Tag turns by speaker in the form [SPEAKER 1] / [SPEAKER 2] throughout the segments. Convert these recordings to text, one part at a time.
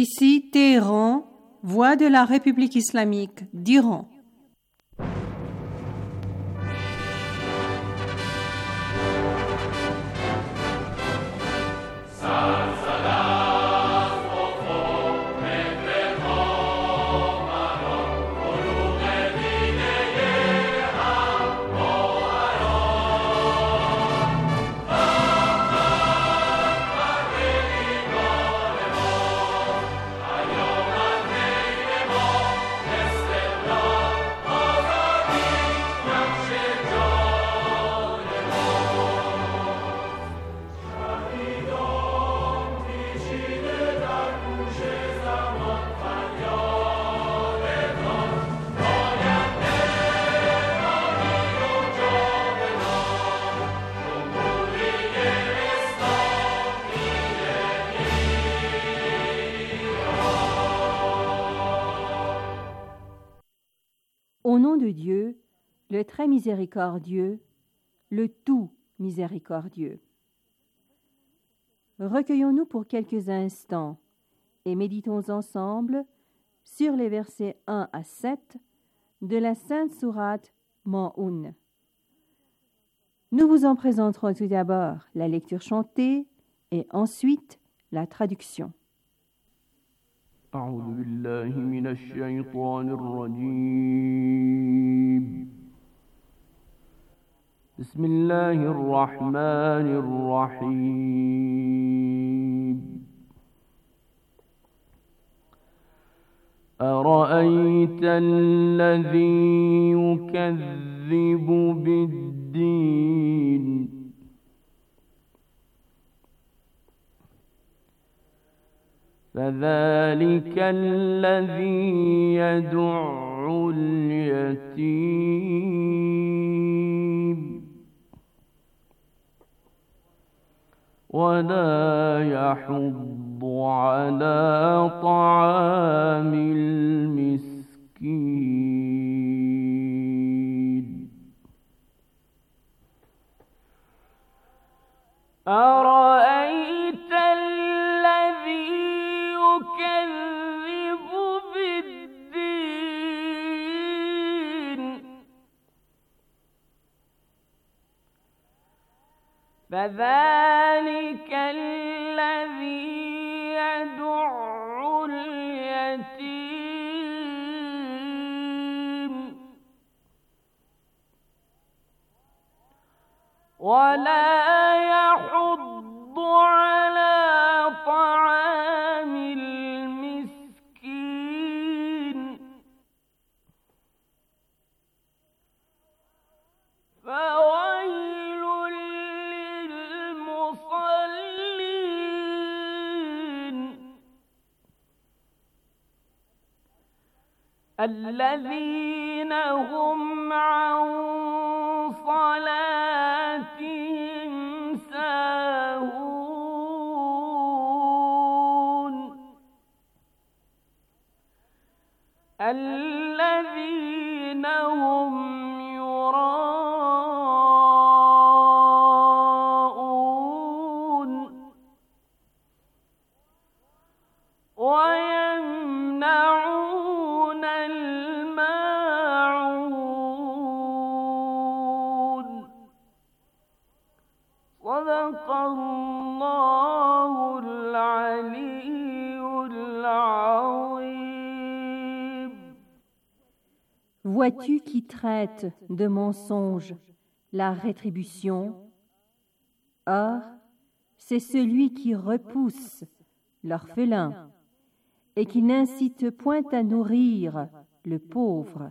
[SPEAKER 1] Ici Téhéran, voix de la République islamique d'Iran.
[SPEAKER 2] Au nom de Dieu, le très miséricordieux, le tout miséricordieux. Recueillons-nous pour quelques instants et méditons ensemble sur les versets 1 à 7 de la Sainte Sourate Maûn. Nous vous en présenterons tout d'abord la lecture chantée et ensuite la traduction.
[SPEAKER 3] أعوذ بالله من الشيطان الرجيم بسم الله الرحمن الرحيم أرأيت الذي يكذب بالدين فذلك الذي يدع اليتيم ولا يحض على طعام المسكين أرأيت الذي يكذب بالدين فذلك الذي يدع اليتيم ولا يحض على طعام المسكين فويل للمصلين الذين هم عن صلاتهم ساهون الذين هم يراءون ويمنعون الماعون صدق الله العلي العظيم.
[SPEAKER 2] Vois-tu qui traite de mensonge la rétribution? Or, c'est celui qui repousse l'orphelin et qui n'incite point à nourrir le pauvre.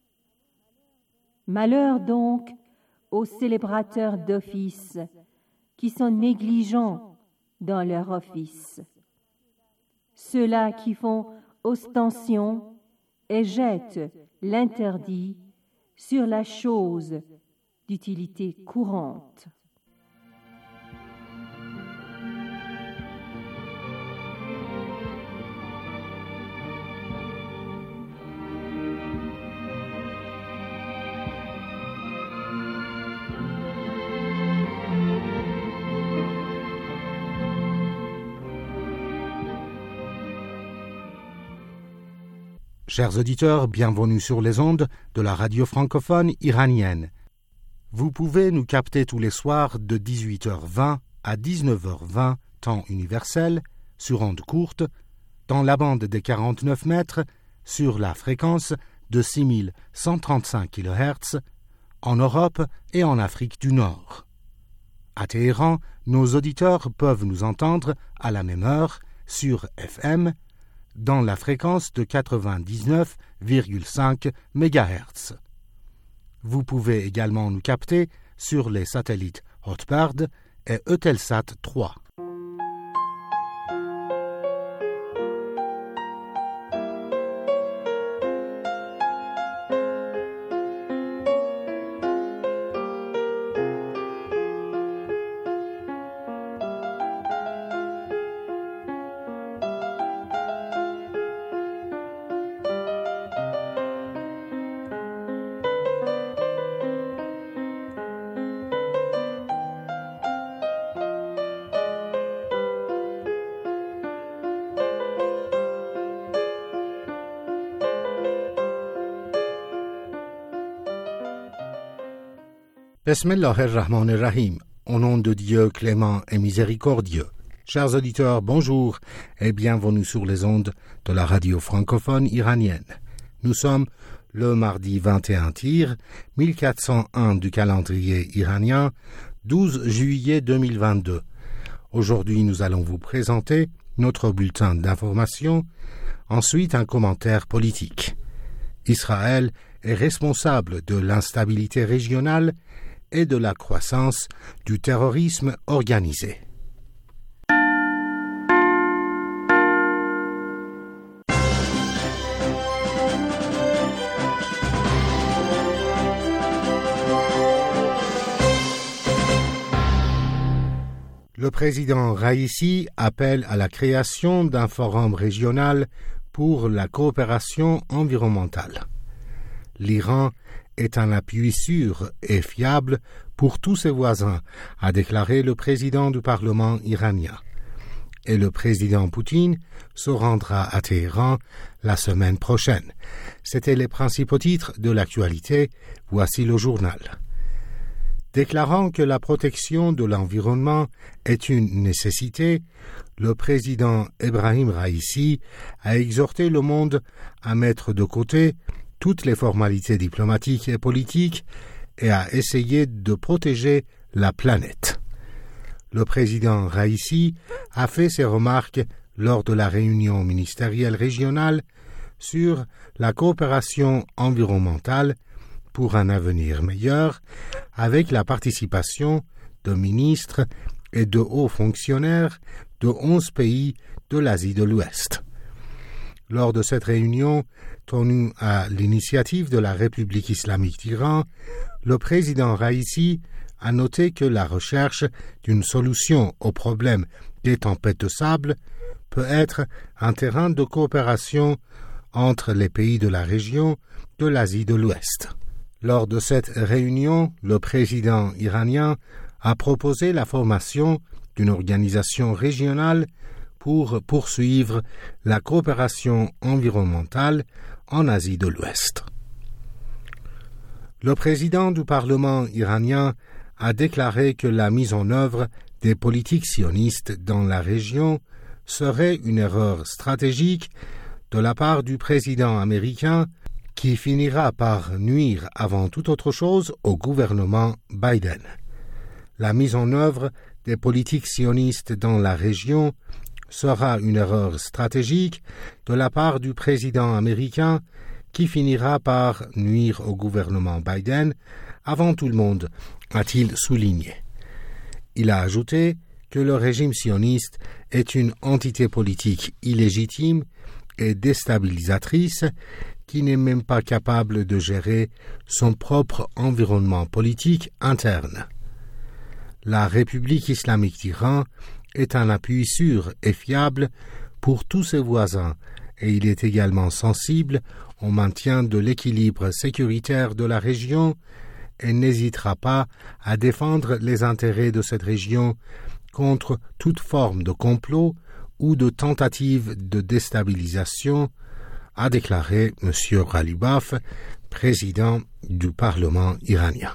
[SPEAKER 2] Malheur donc aux célébrateurs d'office qui sont négligents dans leur office, ceux-là qui font ostension et jettent l'interdit sur la chose d'utilité courante.
[SPEAKER 4] Chers auditeurs, bienvenue sur les ondes de la radio francophone iranienne. Vous pouvez nous capter tous les soirs de 18h20 à 19h20, temps universel, sur ondes courtes, dans la bande des 49 mètres, sur la fréquence de 6135 kHz, en Europe et en Afrique du Nord. À Téhéran, nos auditeurs peuvent nous entendre à la même heure sur FM, dans la fréquence de 99,5 MHz. Vous pouvez également nous capter sur les satellites Hotbird et Eutelsat 3. Bismillahir-Rahmanir-Rahim, au nom de Dieu clément et miséricordieux. Chers auditeurs, bonjour et bienvenue sur les ondes de la radio francophone iranienne. Nous sommes le mardi 21 Tir, 1401 du calendrier iranien, 12 juillet 2022. Aujourd'hui, nous allons vous présenter notre bulletin d'information, ensuite un commentaire politique. Israël est responsable de l'instabilité régionale et de la croissance du terrorisme organisé. Le président Raïssi appelle à la création d'un forum régional pour la coopération environnementale. L'Iran est un appui sûr et fiable pour tous ses voisins, a déclaré le président du Parlement iranien. Et le président Poutine se rendra à Téhéran la semaine prochaine. C'étaient les principaux titres de l'actualité. Voici le journal. Déclarant que la protection de l'environnement est une nécessité, le président Ebrahim Raïssi a exhorté le monde à mettre de côté toutes les formalités diplomatiques et politiques et à essayer de protéger la planète. Le président Raïssi a fait ses remarques lors de la réunion ministérielle régionale sur la coopération environnementale pour un avenir meilleur, avec la participation de ministres et de hauts fonctionnaires de 11 pays de l'Asie de l'Ouest. Lors de cette réunion, tenue à l'initiative de la République islamique d'Iran, le président Raïssi a noté que la recherche d'une solution au problème des tempêtes de sable peut être un terrain de coopération entre les pays de la région de l'Asie de l'Ouest. Lors de cette réunion, le président iranien a proposé la formation d'une organisation régionale pour poursuivre la coopération environnementale en Asie de l'Ouest. Le président du Parlement iranien a déclaré que la mise en œuvre des politiques sionistes dans la région serait une erreur stratégique de la part du président américain qui finira par nuire avant toute autre chose au gouvernement Biden. La mise en œuvre des politiques sionistes dans la région sera une erreur stratégique de la part du président américain qui finira par nuire au gouvernement Biden avant tout le monde, a-t-il souligné. Il a ajouté que le régime sioniste est une entité politique illégitime et déstabilisatrice qui n'est même pas capable de gérer son propre environnement politique interne. La République islamique d'Iran est un appui sûr et fiable pour tous ses voisins et il est également sensible au maintien de l'équilibre sécuritaire de la région et n'hésitera pas à défendre les intérêts de cette région contre toute forme de complot ou de tentative de déstabilisation, a déclaré M. Ghalibaf, président du Parlement iranien.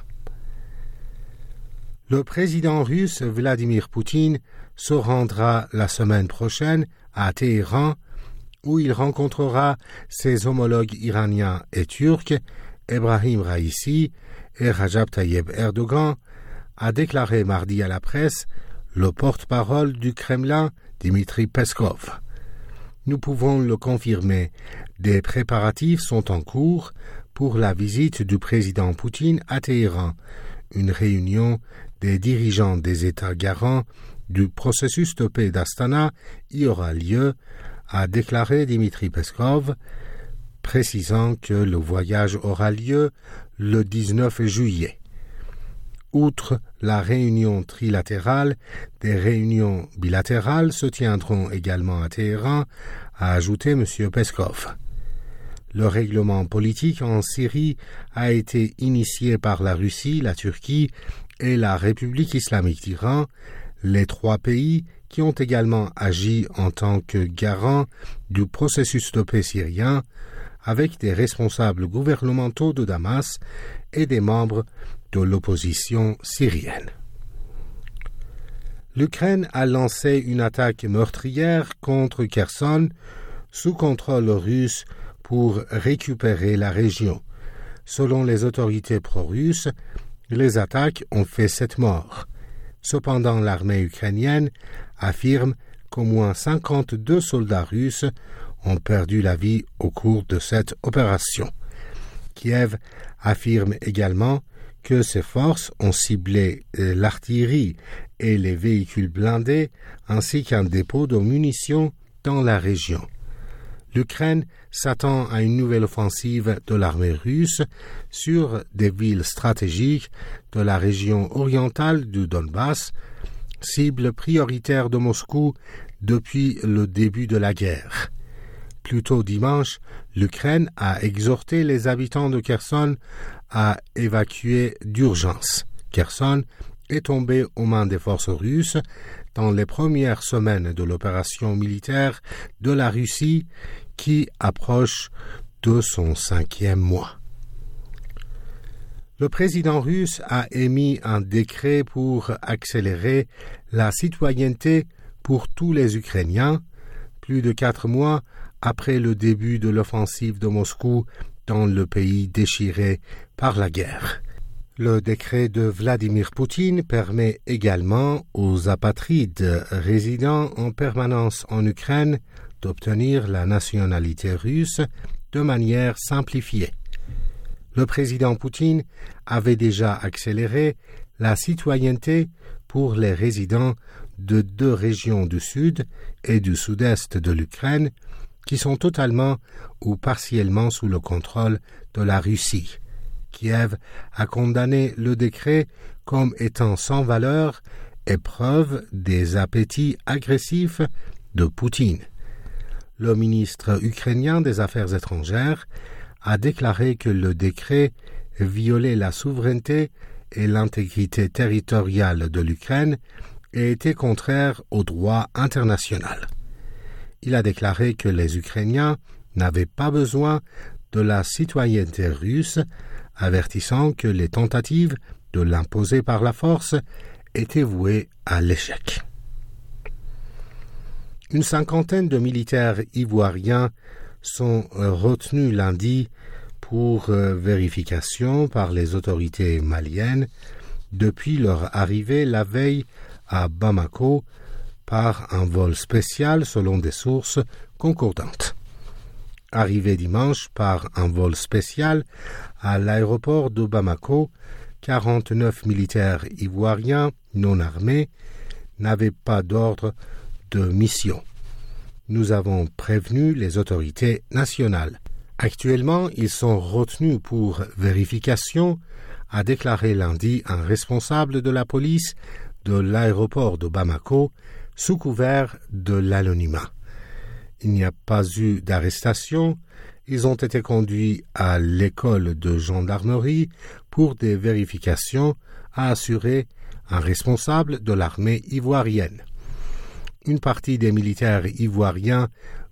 [SPEAKER 4] Le président russe Vladimir Poutine se rendra la semaine prochaine à Téhéran, où il rencontrera ses homologues iraniens et turcs, Ebrahim Raïssi et Rajab Tayyip Erdogan, a déclaré mardi à la presse le porte-parole du Kremlin, Dmitri Peskov. Nous pouvons le confirmer, des préparatifs sont en cours pour la visite du président Poutine à Téhéran. Une réunion des dirigeants des États garants du processus de paix d'Astana y aura lieu, a déclaré Dmitri Peskov, précisant que le voyage aura lieu le 19 juillet. Outre la réunion trilatérale, des réunions bilatérales se tiendront également à Téhéran, a ajouté M. Peskov. Le règlement politique en Syrie a été initié par la Russie, la Turquie et la République islamique d'Iran, les trois pays qui ont également agi en tant que garants du processus de paix syrien, avec des responsables gouvernementaux de Damas et des membres de l'opposition syrienne. L'Ukraine a lancé une attaque meurtrière contre Kherson, sous contrôle russe, pour récupérer la région. Selon les autorités pro-russes, les attaques ont fait 7 morts. Cependant, l'armée ukrainienne affirme qu'au moins 52 soldats russes ont perdu la vie au cours de cette opération. Kiev affirme également que ses forces ont ciblé l'artillerie et les véhicules blindés ainsi qu'un dépôt de munitions dans la région. L'Ukraine s'attend à une nouvelle offensive de l'armée russe sur des villes stratégiques de la région orientale du Donbass, cible prioritaire de Moscou depuis le début de la guerre. Plus tôt dimanche, l'Ukraine a exhorté les habitants de Kherson à évacuer d'urgence. Kherson est tombé aux mains des forces russes dans les premières semaines de l'opération militaire de la Russie qui approche de son 5e mois. Le président russe a émis un décret pour accélérer la citoyenneté pour tous les Ukrainiens, plus de 4 mois après le début de l'offensive de Moscou dans le pays déchiré par la guerre. Le décret de Vladimir Poutine permet également aux apatrides résidant en permanence en Ukraine d'obtenir la nationalité russe de manière simplifiée. Le président Poutine avait déjà accéléré la citoyenneté pour les résidents de 2 régions du sud et du sud-est de l'Ukraine qui sont totalement ou partiellement sous le contrôle de la Russie. Kiev a condamné le décret comme étant sans valeur et preuve des appétits agressifs de Poutine. Le ministre ukrainien des Affaires étrangères a déclaré que le décret violait la souveraineté et l'intégrité territoriale de l'Ukraine et était contraire au droit international. Il a déclaré que les Ukrainiens n'avaient pas besoin de la citoyenneté russe, avertissant que les tentatives de l'imposer par la force étaient vouées à l'échec. Une 50aine de militaires ivoiriens sont retenus lundi pour vérification par les autorités maliennes depuis leur arrivée la veille à Bamako par un vol spécial selon des sources concordantes. Arrivés dimanche par un vol spécial à l'aéroport de Bamako, 49 militaires ivoiriens non armés n'avaient pas d'ordre de mission. Nous avons prévenu les autorités nationales. Actuellement, ils sont retenus pour vérification, a déclaré lundi un responsable de la police de l'aéroport de Bamako sous couvert de l'anonymat. Il n'y a pas eu d'arrestation. Ils ont été conduits à l'école de gendarmerie pour des vérifications, a assuré un responsable de l'armée ivoirienne. Une partie des militaires ivoiriens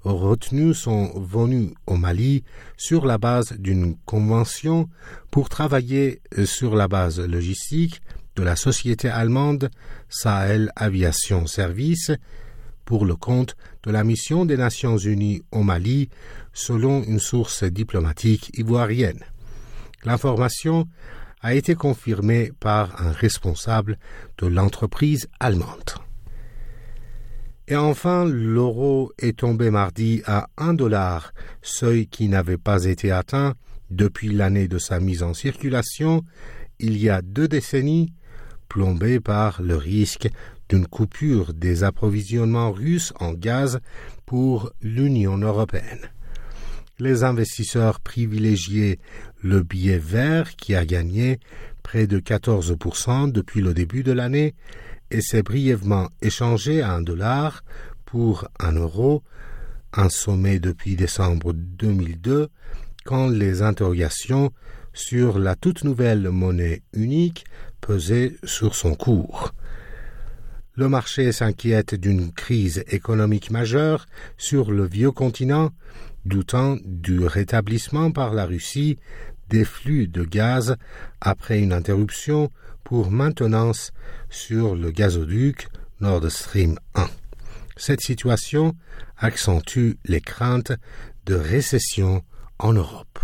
[SPEAKER 4] retenus sont venus au Mali sur la base d'une convention pour travailler sur la base logistique de la société allemande Sahel Aviation Service pour le compte de la mission des Nations Unies au Mali, selon une source diplomatique ivoirienne. L'information a été confirmée par un responsable de l'entreprise allemande. Et enfin, l'euro est tombé mardi à $1, seuil qui n'avait pas été atteint depuis l'année de sa mise en circulation il y a 2 décennies, plombé par le risque d'une coupure des approvisionnements russes en gaz pour l'Union européenne. Les investisseurs privilégiaient le billet vert qui a gagné près de 14% depuis le début de l'année et s'est brièvement échangé à $1 pour €1, un sommet depuis décembre 2002, quand les interrogations sur la toute nouvelle monnaie unique pesaient sur son cours. Le marché s'inquiète d'une crise économique majeure sur le vieux continent, doutant du rétablissement par la Russie des flux de gaz après une interruption pour maintenance sur le gazoduc Nord Stream 1. Cette situation accentue les craintes de récession en Europe.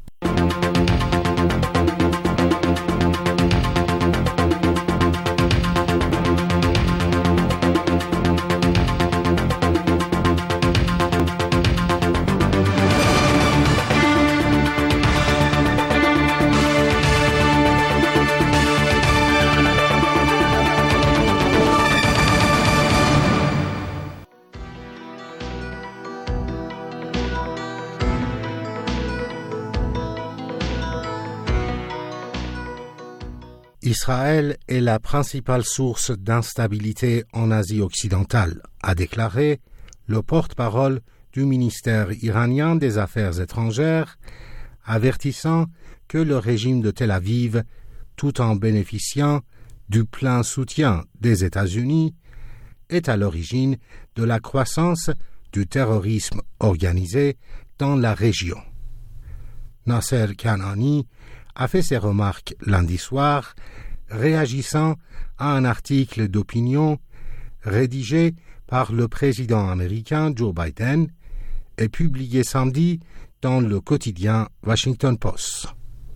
[SPEAKER 4] Israël est la principale source d'instabilité en Asie occidentale, a déclaré le porte-parole du ministère iranien des Affaires étrangères, avertissant que le régime de Tel Aviv, tout en bénéficiant du plein soutien des États-Unis, est à l'origine de la croissance du terrorisme organisé dans la région. Nasser Kanani a fait ses remarques lundi soir, réagissant à un article d'opinion rédigé par le président américain Joe Biden et publié samedi dans le quotidien Washington Post.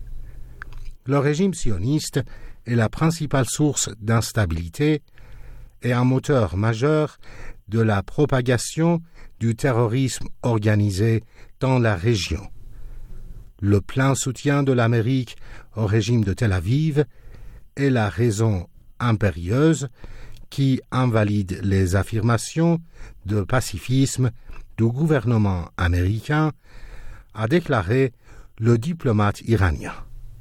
[SPEAKER 4] Le régime sioniste est la principale source d'instabilité et un moteur majeur de la propagation du terrorisme organisé dans la région. Le plein soutien de l'Amérique au régime de Tel Aviv est la raison impérieuse qui invalide les affirmations de pacifisme du gouvernement américain, a déclaré le diplomate iranien.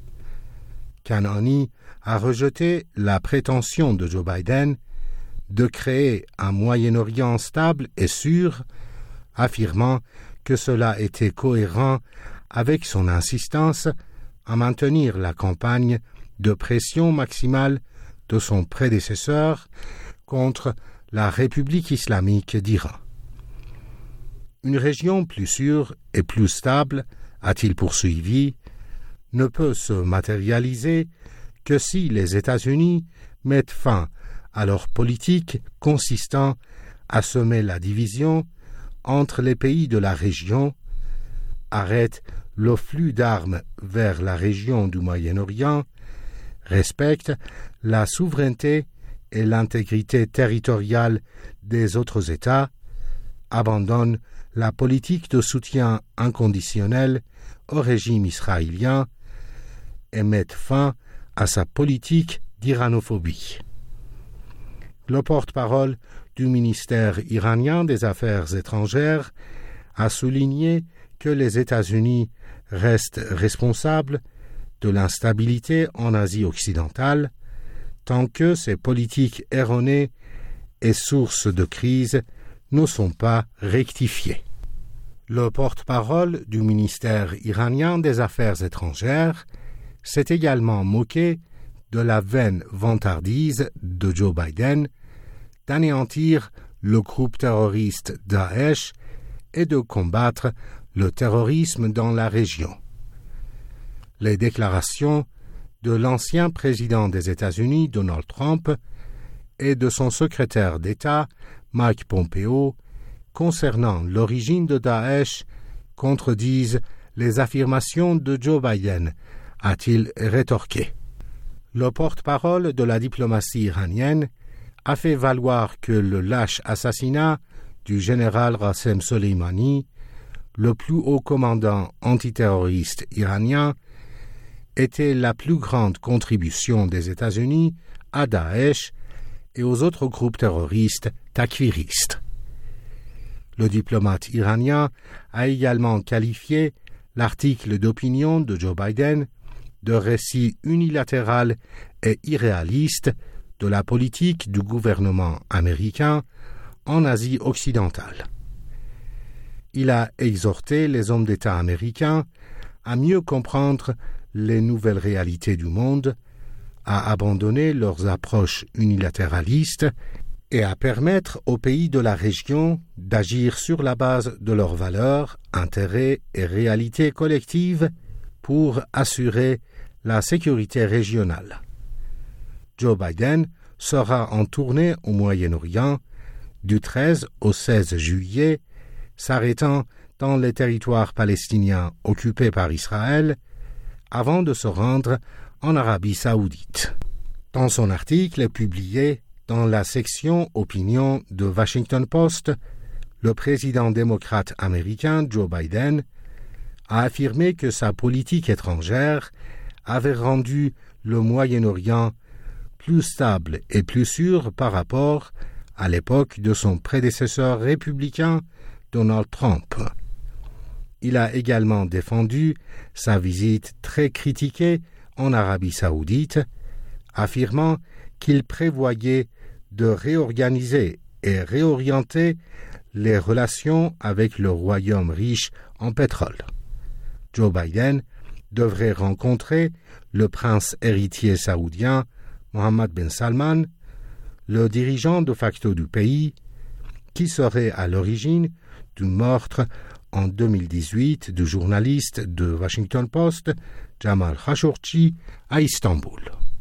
[SPEAKER 4] Kanani a rejeté la prétention de Joe Biden de créer un Moyen-Orient stable et sûr, affirmant que cela était cohérent avec son insistance à maintenir la campagne de pression maximale de son prédécesseur contre la République islamique d'Iran. Une région plus sûre et plus stable, a-t-il poursuivi, ne peut se matérialiser que si les États-Unis mettent fin à leur politique consistant à semer la division entre les pays de la région, arrête le flux d'armes vers la région du Moyen-Orient, respecte la souveraineté et l'intégrité territoriale des autres États, abandonne la politique de soutien inconditionnel au régime israélien et mette fin à sa politique d'iranophobie. Le porte-parole du ministère iranien des Affaires étrangères a souligné que les États-Unis restent responsables de l'instabilité en Asie occidentale tant que ces politiques erronées et sources de crise ne sont pas rectifiées. Le porte-parole du ministère iranien des Affaires étrangères s'est également moqué de la vaine vantardise de Joe Biden d'anéantir le groupe terroriste Daesh et de combattre le terrorisme dans la région. Les déclarations de l'ancien président des États-Unis, Donald Trump, et de son secrétaire d'État, Mike Pompeo, concernant l'origine de Daesh, contredisent les affirmations de Joe Biden, a-t-il rétorqué. Le porte-parole de la diplomatie iranienne a fait valoir que le lâche assassinat du général Qassem Soleimani, le plus haut commandant antiterroriste iranien, était la plus grande contribution des États-Unis à Daesh et aux autres groupes terroristes takfiristes. Le diplomate iranien a également qualifié l'article d'opinion de Joe Biden de récit unilatéral et irréaliste de la politique du gouvernement américain en Asie occidentale. Il a exhorté les hommes d'État américains à mieux comprendre les nouvelles réalités du monde, à abandonner leurs approches unilatéralistes et à permettre aux pays de la région d'agir sur la base de leurs valeurs, intérêts et réalités collectives pour assurer la sécurité régionale. Joe Biden sera en tournée au Moyen-Orient du 13 au 16 juillet, s'arrêtant dans les territoires palestiniens occupés par Israël, avant de se rendre en Arabie saoudite. Dans son article publié dans la section Opinion de Washington Post, le président démocrate américain Joe Biden a affirmé que sa politique étrangère avait rendu le Moyen-Orient plus stable et plus sûr par rapport à l'époque de son prédécesseur républicain Donald Trump. Il a également défendu sa visite très critiquée en Arabie saoudite, affirmant qu'il prévoyait de réorganiser et réorienter les relations avec le royaume riche en pétrole. Joe Biden devrait rencontrer le prince héritier saoudien Mohammed bin Salman, le dirigeant de facto du pays, qui serait à l'origine du meurtre en 2018 du journaliste de Washington Post, Jamal Khashoggi, à Istanbul.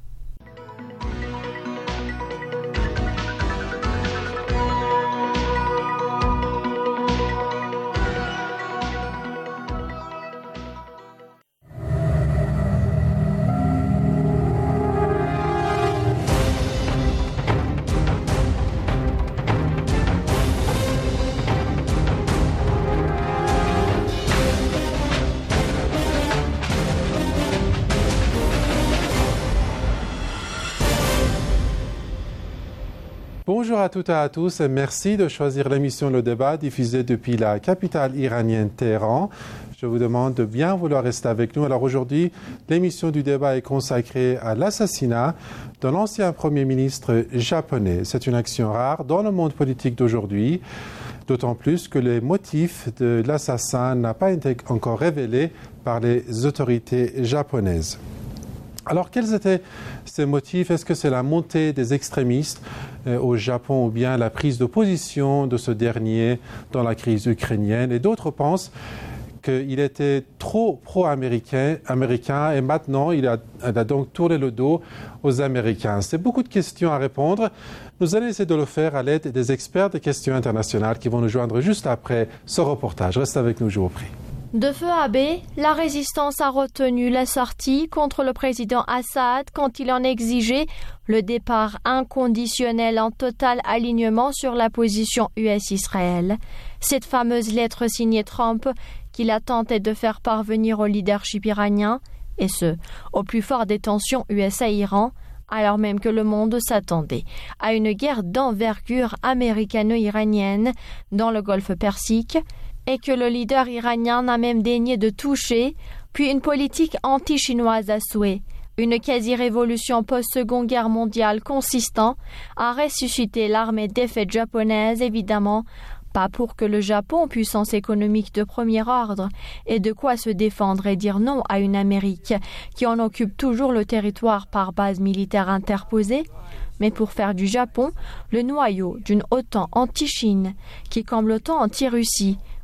[SPEAKER 5] Bonjour à toutes et à tous et merci de choisir l'émission Le Débat diffusée depuis la capitale iranienne Téhéran. Je vous demande de bien vouloir rester avec nous. Alors aujourd'hui, l'émission du débat est consacrée à l'assassinat de l'ancien Premier ministre japonais. C'est une action rare dans le monde politique d'aujourd'hui, d'autant plus que les motifs de l'assassin n'ont pas été encore révélés par les autorités japonaises. Alors, quels étaient ces motifs? Est-ce que c'est la montée des extrémistes au Japon ou bien la prise de position de ce dernier dans la crise ukrainienne? Et d'autres pensent qu'il était trop pro-américain et maintenant il a donc tourné le dos aux Américains. C'est beaucoup de questions à répondre. Nous allons essayer de le faire à l'aide des experts des questions internationales qui vont nous joindre juste après ce reportage. Reste avec nous, je vous prie.
[SPEAKER 6] De feu à baie, la résistance a retenu la sortie contre le président Assad quand il en exigeait le départ inconditionnel en total alignement sur la position US-Israël. Cette fameuse lettre signée Trump qu'il a tenté de faire parvenir au leadership iranien, et ce, au plus fort des tensions USA-Iran, alors même que le monde s'attendait à une guerre d'envergure américano-iranienne dans le Golfe Persique, et que le leader iranien n'a même daigné de toucher, puis une politique anti-chinoise à souhait, une quasi-révolution post-seconde guerre mondiale consistant à ressusciter l'armée défaite japonaise, évidemment, pas pour que le Japon, puissance économique de premier ordre, ait de quoi se défendre et dire non à une Amérique qui en occupe toujours le territoire par base militaire interposée, mais pour faire du Japon le noyau d'une OTAN anti-Chine qui, comme l'OTAN anti-Russie,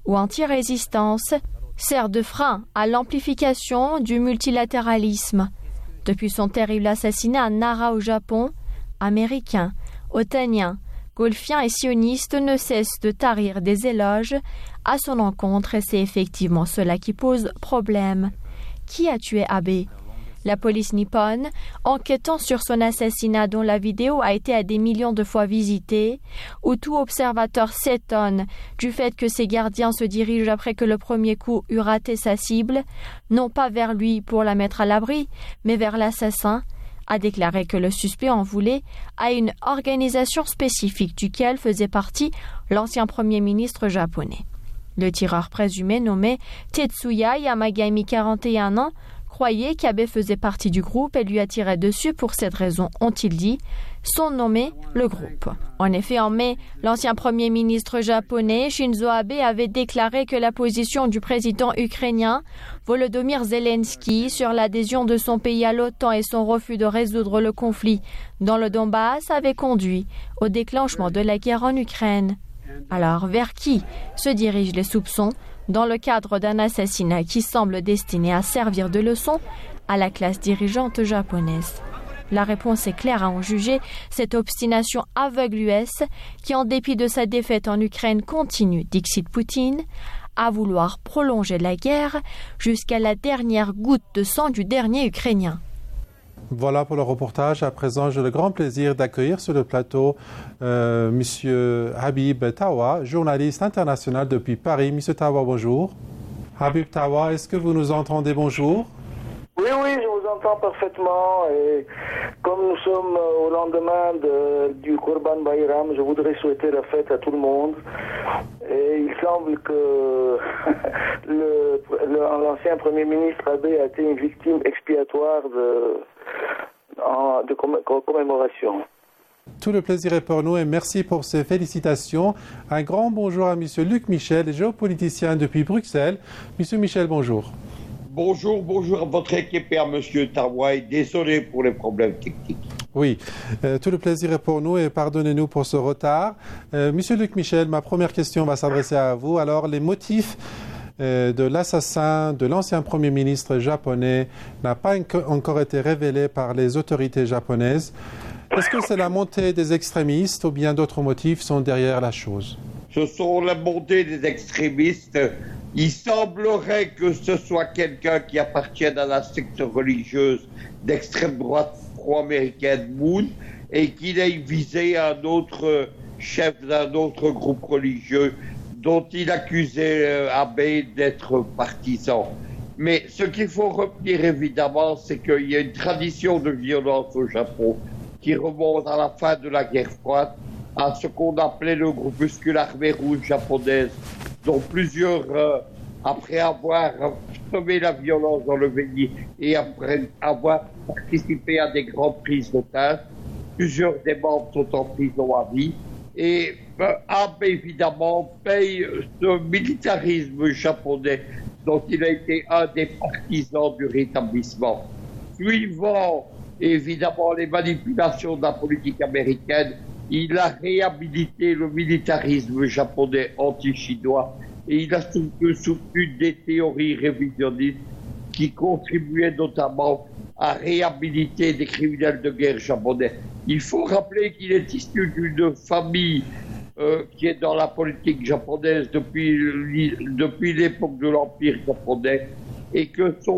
[SPEAKER 6] ou anti-résistance, sert de frein à l'amplification du multilatéralisme. Depuis son terrible assassinat à Nara au Japon, Américains, Otaniens, Golfiens et sionistes ne cessent de tarir des éloges à son encontre et c'est effectivement cela qui pose problème. Qui a tué Abe? La police nippone, enquêtant sur son assassinat dont la vidéo a été à des millions de fois visitée, où tout observateur s'étonne du fait que ses gardiens se dirigent après que le premier coup eut raté sa cible, non pas vers lui pour la mettre à l'abri, mais vers l'assassin, a déclaré que le suspect en voulait à une organisation spécifique duquel faisait partie l'ancien premier ministre japonais. Le tireur présumé nommé Tetsuya Yamagami, 41 ans, croyait qu'Abe faisait partie du groupe et lui attirait dessus pour cette raison, ont-ils dit, sont nommés le groupe. En effet, en mai, l'ancien premier ministre japonais Shinzo Abe avait déclaré que la position du président ukrainien Volodymyr Zelensky sur l'adhésion de son pays à l'OTAN et son refus de résoudre le conflit dans le Donbass avait conduit au déclenchement de la guerre en Ukraine. Alors, vers qui se dirigent les soupçons dans le cadre d'un assassinat qui semble destiné à servir de leçon à la classe dirigeante japonaise? La réponse est claire à en juger cette obstination aveugle US qui, en dépit de sa défaite en Ukraine, continue, dixit Poutine, à vouloir prolonger la guerre jusqu'à la dernière goutte de sang du dernier Ukrainien.
[SPEAKER 5] Voilà pour le reportage. À présent, j'ai le grand plaisir d'accueillir sur le plateau Monsieur Habib Tawa, journaliste international depuis Paris. Monsieur Tawa, bonjour. Habib Tawa, est-ce que vous nous entendez? Bonjour.
[SPEAKER 7] Oui, je vous entends parfaitement. Et comme nous sommes au lendemain du Kurban Bayram, je voudrais souhaiter la fête à tout le monde. Et il semble que l'ancien Premier ministre Abe a été une victime expiatoire de commémoration.
[SPEAKER 5] Tout le plaisir est pour nous et merci pour ces félicitations. Un grand bonjour à Monsieur Luc Michel, géopoliticien depuis Bruxelles. Monsieur Michel, bonjour.
[SPEAKER 8] Bonjour à votre équipe et à Monsieur Tawa. Désolé pour les problèmes techniques.
[SPEAKER 5] Oui, tout le plaisir est pour nous et pardonnez-nous pour ce retard. Monsieur Luc Michel, ma première question va s'adresser à vous. Alors, les motifs de l'assassin de l'ancien Premier ministre japonais n'a pas encore été révélé par les autorités japonaises. Est-ce que c'est la montée des extrémistes ou bien d'autres motifs sont derrière la chose?
[SPEAKER 8] Ce sont la montée des extrémistes. Il semblerait que ce soit quelqu'un qui appartienne à la secte religieuse d'extrême droite pro-américaine Moon et qu'il ait visé un autre chef d'un autre groupe religieux dont il accusait Abe d'être partisan. Mais ce qu'il faut retenir évidemment, c'est qu'il y a une tradition de violence au Japon qui remonte à la fin de la guerre froide, à ce qu'on appelait le groupuscule armée rouge japonaise, dont plusieurs, après avoir semé la violence dans le pays et après avoir participé à des grandes prises d'otages, plusieurs des membres sont en prison à vie. Et Abe, évidemment, paye ce militarisme japonais dont il a été un des partisans du rétablissement. Suivant, évidemment, les manipulations de la politique américaine, il a réhabilité le militarisme japonais anti-chinois et il a soutenu des théories révisionnistes qui contribuaient notamment à réhabiliter des criminels de guerre japonais. Il faut rappeler qu'il est issu d'une famille qui est dans la politique japonaise depuis l'époque de l'Empire japonais et que son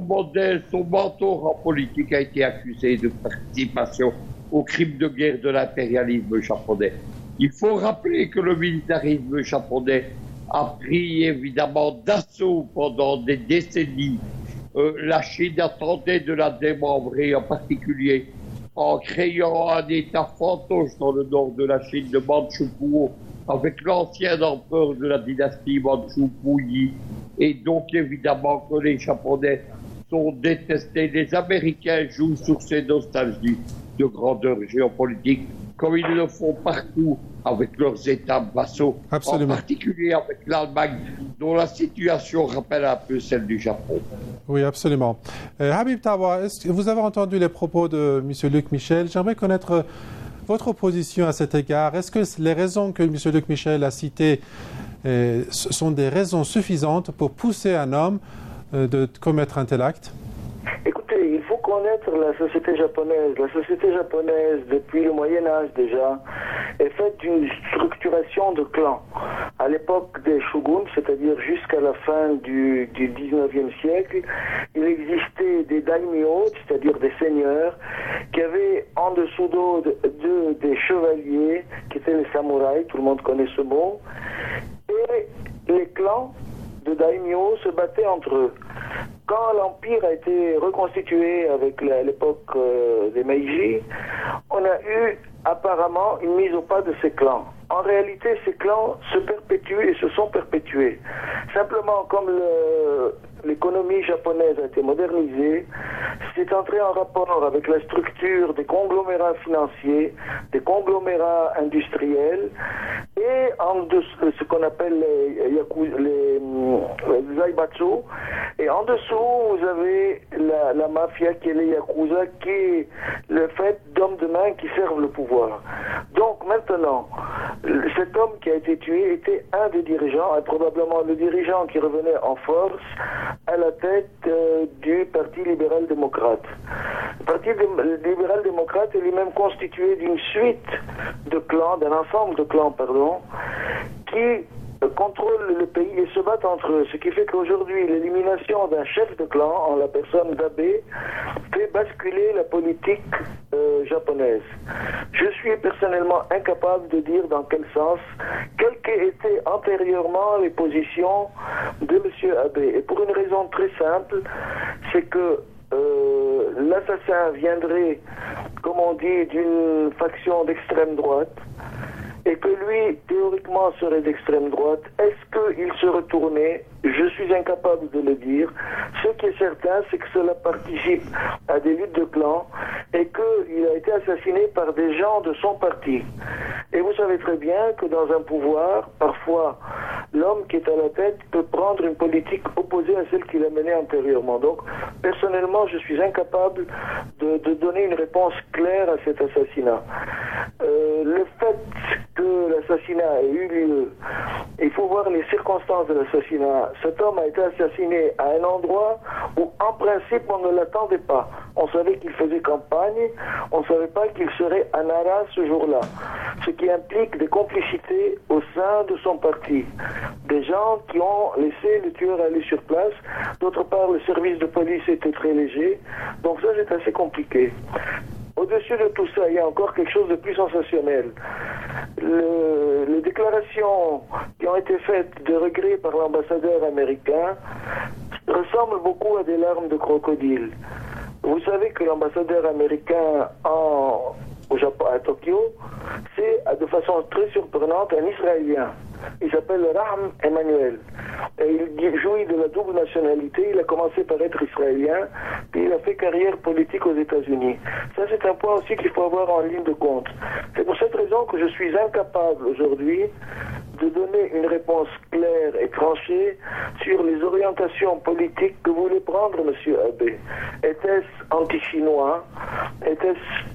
[SPEAKER 8] mentor en politique a été accusé de participation aux crimes de guerre de l'impérialisme japonais. Il faut rappeler que le militarisme japonais a pris évidemment d'assaut pendant des décennies. La Chine a tenté de la démembrer, en particulier en créant un État fantoche dans le nord de la Chine, de Manchukuo, avec l'ancien empereur de la dynastie Manchukuo Yi. Et donc évidemment que les Japonais sont détestés. Les Américains jouent sur ces nostalgies de grandeur géopolitique, comme ils le font partout avec leurs États vassaux,
[SPEAKER 5] Absolument.
[SPEAKER 8] En particulier avec l'Allemagne, dont la situation rappelle un peu celle du Japon.
[SPEAKER 5] Oui, absolument. Habib Tawa, vous avez entendu les propos de M. Luc Michel. J'aimerais connaître Votre position à cet égard, est-ce que les raisons que M. Luc Michel a citées sont des raisons suffisantes pour pousser un homme de commettre un tel acte?
[SPEAKER 7] Écoutez, il faut connaître la société japonaise. La société japonaise, depuis le Moyen-Âge déjà, est faite d'une structuration de clans. À l'époque des shoguns, c'est-à-dire jusqu'à la fin du 19e siècle, il existait des daimyo, c'est-à-dire des seigneurs, qui avaient en dessous d'eux des chevaliers, qui étaient les samouraïs, tout le monde connaît ce mot, et les clans de daimyo se battaient entre eux. Quand l'Empire a été reconstitué avec l'époque des Meiji, on a eu apparemment une mise au pas de ces clans. En réalité, ces clans se perpétuent et se sont perpétués. Simplement, comme l'économie japonaise a été modernisée, c'est entré en rapport avec la structure des conglomérats financiers, des conglomérats industriels, et ce qu'on appelle les zaibatsu. Et en dessous, vous avez la mafia qui est les yakuza, qui est le fait d'hommes de main qui servent le pouvoir. Donc maintenant, cet homme qui a été tué était un des dirigeants, et probablement le dirigeant qui revenait en force à la tête du Parti libéral-démocrate. Le Parti libéral-démocrate est lui-même constitué d'une suite de clans, d'un ensemble de clans, qui contrôlent le pays et se battent entre eux. Ce qui fait qu'aujourd'hui, l'élimination d'un chef de clan, en la personne d'Abe, fait basculer la politique japonaise. Je suis personnellement incapable de dire dans quel sens, quelles qu'aient été antérieurement les positions de M. Abe. Et pour une raison très simple, c'est que l'assassin viendrait, comme on dit, d'une faction d'extrême droite, et que lui, théoriquement, serait d'extrême droite. Est-ce qu'il se retournait? Je suis incapable de le dire. Ce qui est certain, c'est que cela participe à des luttes de clans et qu'il a été assassiné par des gens de son parti. Et vous savez très bien que dans un pouvoir, parfois, l'homme qui est à la tête peut prendre une politique opposée à celle qu'il a menée antérieurement. Donc, personnellement, je suis incapable de donner une réponse claire à cet assassinat. Le fait que l'assassinat ait eu lieu, il faut voir les circonstances de l'assassinat. Cet homme a été assassiné à un endroit où, en principe, on ne l'attendait pas. On savait qu'il faisait campagne, on ne savait pas qu'il serait à Nara ce jour-là. Ce qui implique des complicités au sein de son parti. Des gens qui ont laissé le tueur aller sur place. D'autre part, le service de police était très léger. Donc ça, c'est assez compliqué. Au-dessus de tout ça, il y a encore quelque chose de plus sensationnel. Les déclarations qui ont été faites de regret par l'ambassadeur américain ressemblent beaucoup à des larmes de crocodile. Vous savez que l'ambassadeur américain au Japon, à Tokyo, c'est de façon très surprenante un Israélien. Il s'appelle Rahm Emmanuel. Et il jouit de la double nationalité. Il a commencé par être israélien, puis il a fait carrière politique aux États-Unis. Ça, c'est un point aussi qu'il faut avoir en ligne de compte. C'est pour cette raison que je suis incapable aujourd'hui de donner une réponse claire et tranchée sur les orientations politiques que voulait prendre M. Abe. Était-ce anti-chinois? Était-ce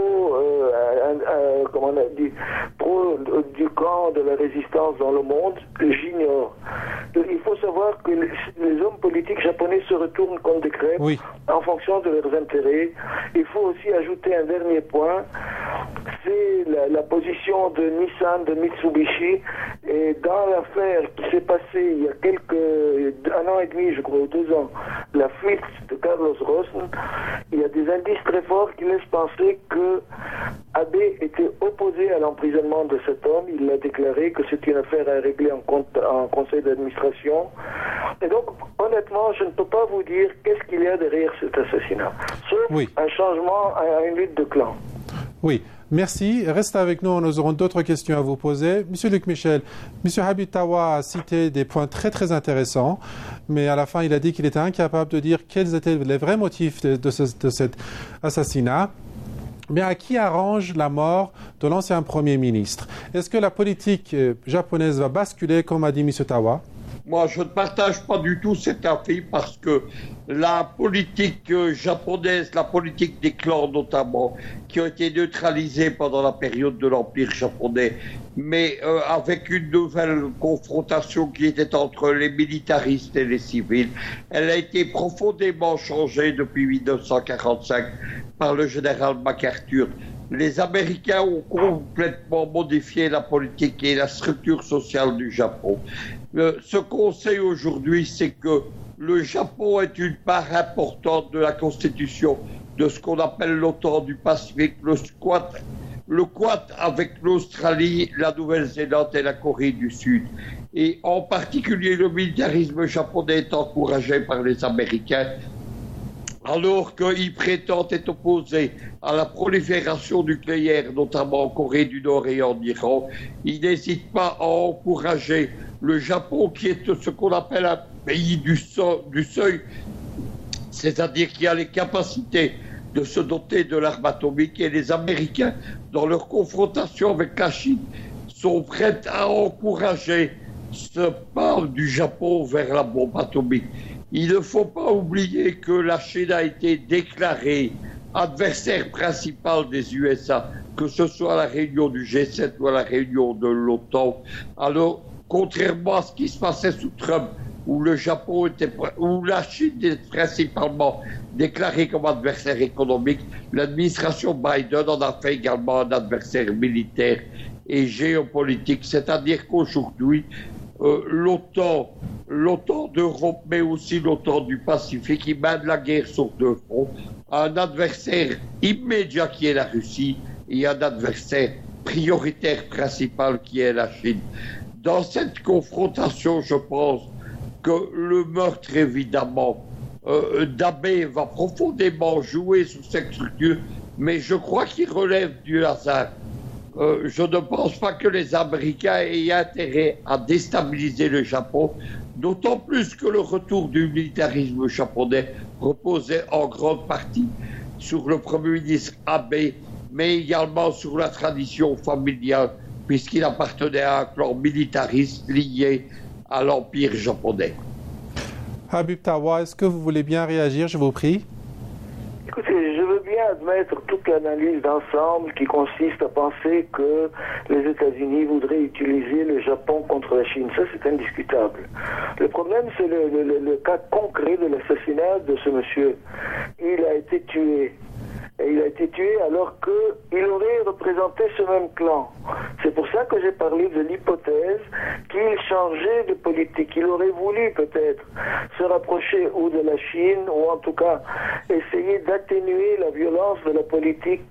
[SPEAKER 7] pro du camp de la résistance dans le monde? J'ignore. Il faut savoir que les hommes politiques japonais se retournent comme des crêpes en fonction de leurs intérêts. Il faut aussi ajouter un dernier point, c'est la position de Nissan, de Mitsubishi, et dans l'affaire qui s'est passée il y a un an et demi, je crois, ou 2 ans, la fuite de Carlos Ghosn, il y a des indices très forts qui laissent penser que Abe était opposé à l'emprisonnement de cet homme. Il a déclaré que c'est une affaire à régler en conseil d'administration. Et donc, honnêtement, je ne peux pas vous dire qu'est-ce qu'il y a derrière cet assassinat. Sauf un changement à une lutte de clan.
[SPEAKER 5] Oui. Merci. Restez avec nous, nous aurons d'autres questions à vous poser. Monsieur Luc Michel, Monsieur Habib Tawa a cité des points très très intéressants, mais à la fin il a dit qu'il était incapable de dire quels étaient les vrais motifs de cet assassinat. Mais à qui arrange la mort de l'ancien Premier ministre? Est-ce que la politique japonaise va basculer, comme a dit M. Tawa?
[SPEAKER 8] Moi, je ne partage pas du tout cet avis parce que la politique japonaise, la politique des clans notamment, qui ont été neutralisés pendant la période de l'Empire japonais, mais avec une nouvelle confrontation qui était entre les militaristes et les civils, elle a été profondément changée depuis 1945 par le général MacArthur. Les Américains ont complètement modifié la politique et la structure sociale du Japon. Ce qu'on sait aujourd'hui, c'est que le Japon est une part importante de la constitution de ce qu'on appelle l'OTAN du Pacifique, le Quad avec l'Australie, la Nouvelle-Zélande et la Corée du Sud. Et en particulier, le militarisme japonais est encouragé par les Américains, alors qu'ils prétendent être opposés à la prolifération nucléaire, notamment en Corée du Nord et en Iran. Ils n'hésitent pas à encourager le Japon, qui est ce qu'on appelle un pays du seuil, c'est-à-dire qui a les capacités de se doter de l'arme atomique, et les Américains, dans leur confrontation avec la Chine, sont prêts à encourager ce pas du Japon vers la bombe atomique. Il ne faut pas oublier que la Chine a été déclarée adversaire principal des USA, que ce soit à la réunion du G7 ou à la réunion de l'OTAN. Alors, contrairement à ce qui se passait sous Trump, où la Chine était principalement déclarée comme adversaire économique, l'administration Biden en a fait également un adversaire militaire et géopolitique. C'est-à-dire qu'aujourd'hui, l'OTAN d'Europe, mais aussi l'OTAN du Pacifique, qui mène la guerre sur deux fronts, a un adversaire immédiat qui est la Russie et un adversaire prioritaire principal qui est la Chine. Dans cette confrontation, je pense que le meurtre, évidemment, d'Abe va profondément jouer sur cette structure, mais je crois qu'il relève du hasard. Je ne pense pas que les Américains aient intérêt à déstabiliser le Japon, d'autant plus que le retour du militarisme japonais reposait en grande partie sur le Premier ministre Abe, mais également sur la tradition familiale, puisqu'il appartenait à un clan militariste lié à l'Empire japonais.
[SPEAKER 5] Habib Tawa, est-ce que vous voulez bien réagir, je vous prie?
[SPEAKER 7] Écoutez, je veux bien admettre toute l'analyse d'ensemble qui consiste à penser que les États-Unis voudraient utiliser le Japon contre la Chine. Ça, c'est indiscutable. Le problème, c'est le cas concret de l'assassinat de ce monsieur. Il a été tué. Et il a été tué alors qu'il aurait représenté ce même clan. C'est pour ça que j'ai parlé de l'hypothèse qu'il changeait de politique. Il aurait voulu peut-être se rapprocher ou de la Chine, ou en tout cas essayer d'atténuer la violence de la politique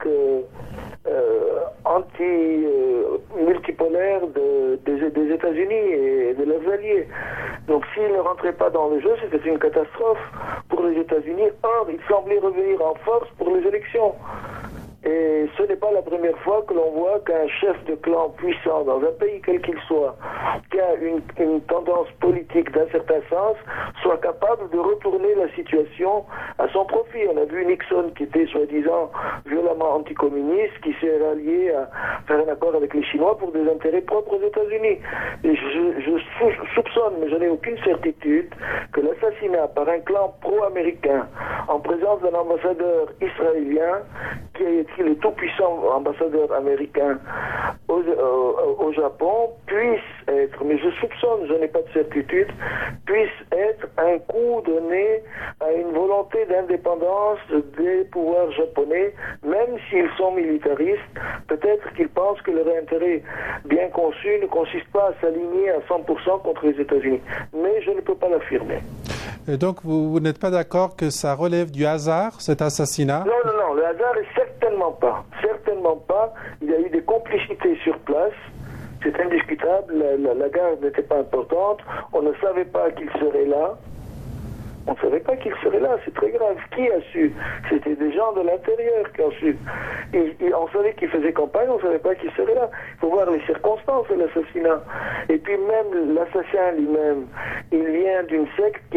[SPEAKER 7] multipolaire des États-Unis et de leurs alliés. Donc s'il ne rentrait pas dans le jeu, c'était une catastrophe pour les États-Unis. Or, il semblait revenir en force pour les élections. Et ce n'est pas la première fois que l'on voit qu'un chef de clan puissant dans un pays quel qu'il soit, qui a une tendance politique d'un certain sens, soit capable de retourner la situation à son profit. On a vu Nixon qui était soi-disant violemment anticommuniste, qui s'est rallié à faire un accord avec les Chinois pour des intérêts propres aux États-Unis. Et je soupçonne, mais je n'ai aucune certitude, que l'assassinat par un clan pro-américain en présence d'un ambassadeur israélien, qui est le tout-puissant ambassadeur américain au Japon, puisse être, mais je soupçonne, je n'ai pas de certitude, puisse être un coup donné à une volonté d'indépendance des pouvoirs japonais, même s'ils sont militaristes. Peut-être qu'ils pensent que leur intérêt bien conçu ne consiste pas à s'aligner à 100% contre les États-Unis. Mais je ne peux pas l'affirmer.
[SPEAKER 5] Et donc, vous n'êtes pas d'accord que ça relève du hasard, cet assassinat?
[SPEAKER 7] Non, le hasard est certainement pas. Certainement pas. Il y a eu des complicités sur place. C'est indiscutable. La garde n'était pas importante. On ne savait pas qu'il serait là. On ne savait pas qu'il serait là, c'est très grave. Qui a su? C'était des gens de l'intérieur qui ont su. On savait qu'il faisait campagne, on ne savait pas qu'il serait là. Il faut voir les circonstances de l'assassinat. Et puis même l'assassin lui-même, il vient d'une secte qui est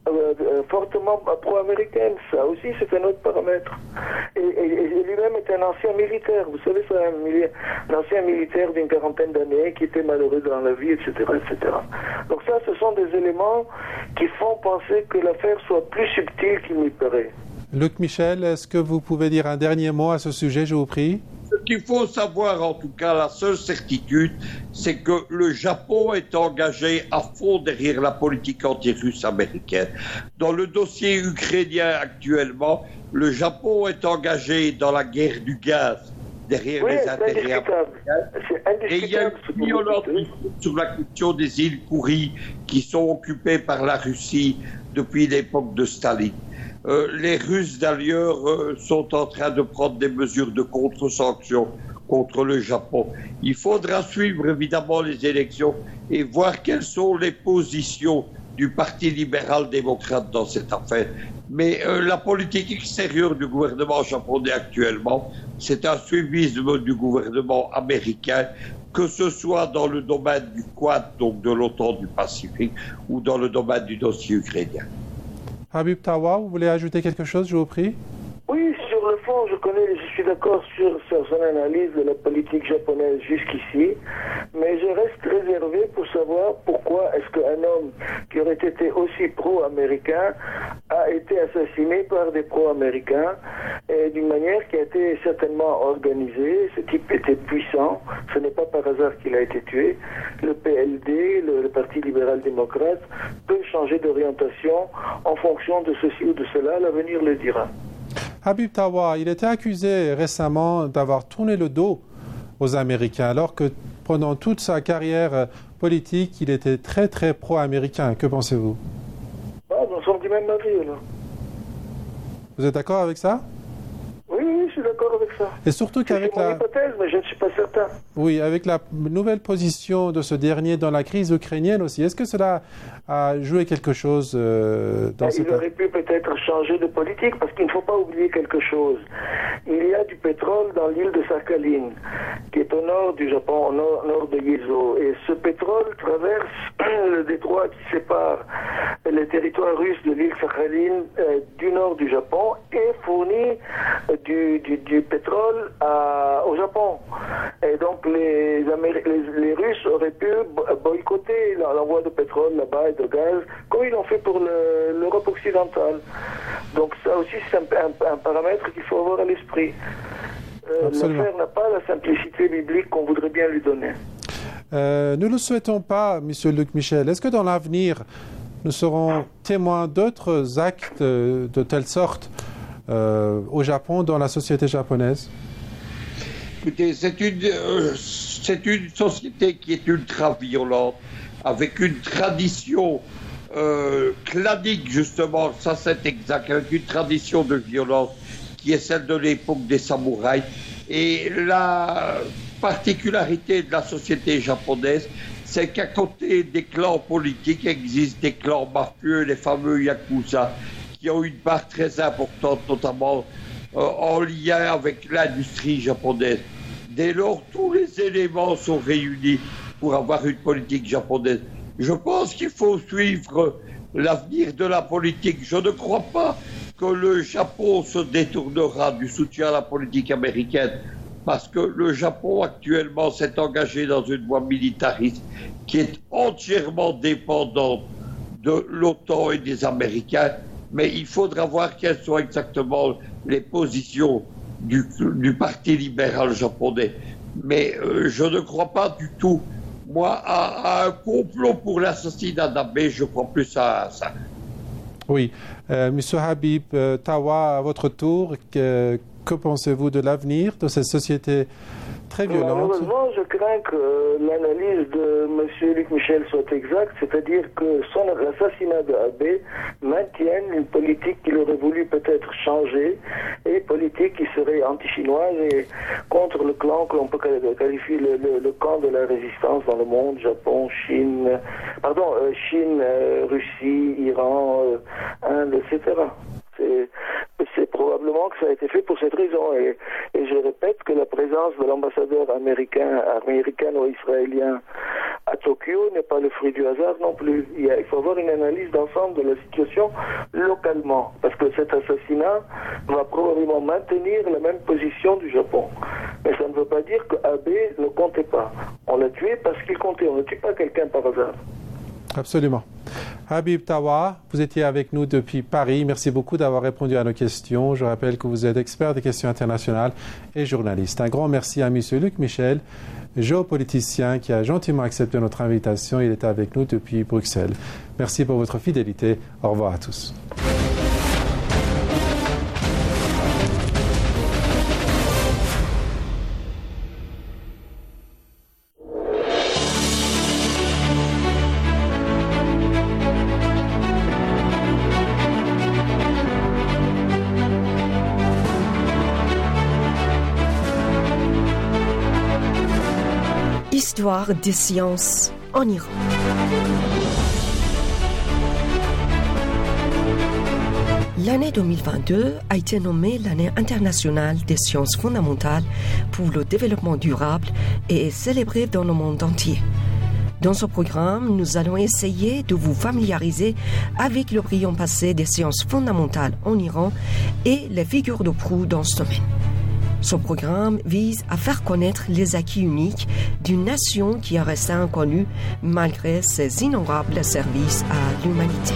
[SPEAKER 7] fortement pro-américaine. Ça aussi, c'est un autre paramètre. Et lui-même est un ancien militaire. Vous savez, c'est un ancien militaire d'une quarantaine d'années qui était malheureux dans la vie, etc., etc. Donc ça, ce sont des éléments qui font penser que l'affaire soit plus subtile qu'il n'y paraît.
[SPEAKER 5] Luc Michel, est-ce que vous pouvez dire un dernier mot à ce sujet, je vous prie?
[SPEAKER 8] Ce qu'il faut savoir, en tout cas, la seule certitude, c'est que le Japon est engagé à fond derrière la politique anti-russe américaine. Dans le dossier ukrainien actuellement, le Japon est engagé dans la guerre du gaz derrière les intérêts américains. Et il y a une violence sur la question des îles Kouri qui sont occupées par la Russie depuis l'époque de Staline. Les Russes, d'ailleurs, sont en train de prendre des mesures de contre-sanctions contre le Japon. Il faudra suivre, évidemment, les élections et voir quelles sont les positions du Parti libéral-démocrate dans cette affaire. Mais la politique extérieure du gouvernement japonais actuellement, c'est un suivisme du gouvernement américain, que ce soit dans le domaine du Quad, donc de l'OTAN du Pacifique, ou dans le domaine du dossier ukrainien.
[SPEAKER 5] Habib Tawa, vous voulez ajouter quelque chose, je vous prie?
[SPEAKER 7] Oui, sur le fond, je suis d'accord sur son analyse de la politique japonaise jusqu'ici, mais je reste réservé pour savoir pourquoi est-ce qu'un homme qui aurait été aussi pro-américain a été assassiné par des pro-américains et d'une manière qui a été certainement organisée. Ce type était puissant, ce n'est pas par hasard qu'il a été tué. Le PLD, le Parti libéral-démocrate, peut changer d'orientation en fonction de ceci ou de cela, l'avenir le dira.
[SPEAKER 5] Habib Tawa, il était accusé récemment d'avoir tourné le dos aux Américains, alors que pendant toute sa carrière politique, il était très très pro-américain. Que pensez-vous?
[SPEAKER 7] Nous sommes du même avis, là.
[SPEAKER 5] Vous êtes d'accord avec ça?
[SPEAKER 7] Oui, je suis d'accord avec ça.
[SPEAKER 5] Et surtout qu'avec
[SPEAKER 7] c'est mon hypothèse, mais je ne suis pas certain.
[SPEAKER 5] Oui, avec la nouvelle position de ce dernier dans la crise ukrainienne aussi, est-ce que cela a joué quelque chose dans cette...
[SPEAKER 7] Il aurait pu peut-être changer de politique, parce qu'il ne faut pas oublier quelque chose. Il y a du pétrole dans l'île de Sakhalin, qui est au nord du Japon, au nord de Yezo. Et ce pétrole traverse le détroit qui sépare les territoires russes de l'île Sakhalin du nord du Japon et fournit du pétrole au Japon. Et donc les Russes auraient pu boycotter l'envoi de pétrole là-bas et de gaz, comme ils l'ont fait pour l'Europe occidentale. Donc ça aussi c'est un paramètre qu'il faut avoir à l'esprit. L'affaire n'a pas la simplicité biblique qu'on voudrait bien lui donner.
[SPEAKER 5] Nous ne le souhaitons pas, M. Luc Michel. Est-ce que dans l'avenir, nous serons témoins d'autres actes de telle sorte au Japon, dans la société japonaise?
[SPEAKER 8] Écoutez, c'est une société qui est ultra-violente, avec une tradition clanique, justement, ça c'est exact, avec une tradition de violence qui est celle de l'époque des samouraïs. Et la particularité de la société japonaise, c'est qu'à côté des clans politiques existent des clans mafieux, les fameux Yakuza, qui ont une part très importante, notamment en lien avec l'industrie japonaise. Dès lors, tous les éléments sont réunis pour avoir une politique japonaise. Je pense qu'il faut suivre l'avenir de la politique. Je ne crois pas que le Japon se détournera du soutien à la politique américaine, parce que le Japon actuellement s'est engagé dans une voie militariste qui est entièrement dépendante de l'OTAN et des Américains. Mais il faudra voir quelles sont exactement les positions du Parti libéral japonais. Mais je ne crois pas du tout, moi, à un complot pour l'assassinat d'Abe. Je crois plus à ça.
[SPEAKER 5] Oui. Monsieur Habib Tawa, à votre tour, que pensez-vous de l'avenir de cette société très violente?
[SPEAKER 7] Malheureusement, je crains que l'analyse de M. Luc Michel soit exacte, c'est-à-dire que l'assassinat de Abe maintienne une politique qu'il aurait voulu peut-être changer, et politique qui serait anti-chinoise et contre le clan que l'on peut qualifier le camp de la résistance dans le monde, Japon, Chine, Russie, Iran, Inde, etc. C'est probablement que ça a été fait pour cette raison. Et je répète que la présence de l'ambassadeur américano-israélien à Tokyo n'est pas le fruit du hasard non plus. Il faut avoir une analyse d'ensemble de la situation localement, parce que cet assassinat va probablement maintenir la même position du Japon. Mais ça ne veut pas dire que Abe ne comptait pas. On l'a tué parce qu'il comptait. On ne tue pas quelqu'un par hasard.
[SPEAKER 5] Absolument. Habib Tawa, vous étiez avec nous depuis Paris. Merci beaucoup d'avoir répondu à nos questions. Je rappelle que vous êtes expert des questions internationales et journaliste. Un grand merci à M. Luc Michel, géopoliticien, qui a gentiment accepté notre invitation. Il est avec nous depuis Bruxelles. Merci pour votre fidélité. Au revoir à tous.
[SPEAKER 9] Histoire des sciences en Iran. L'année 2022 a été nommée l'année internationale des sciences fondamentales pour le développement durable et est célébrée dans le monde entier. Dans ce programme, nous allons essayer de vous familiariser avec le brillant passé des sciences fondamentales en Iran et les figures de proue dans ce domaine. Ce programme vise à faire connaître les acquis uniques d'une nation qui est restée inconnue malgré ses innombrables services à l'humanité.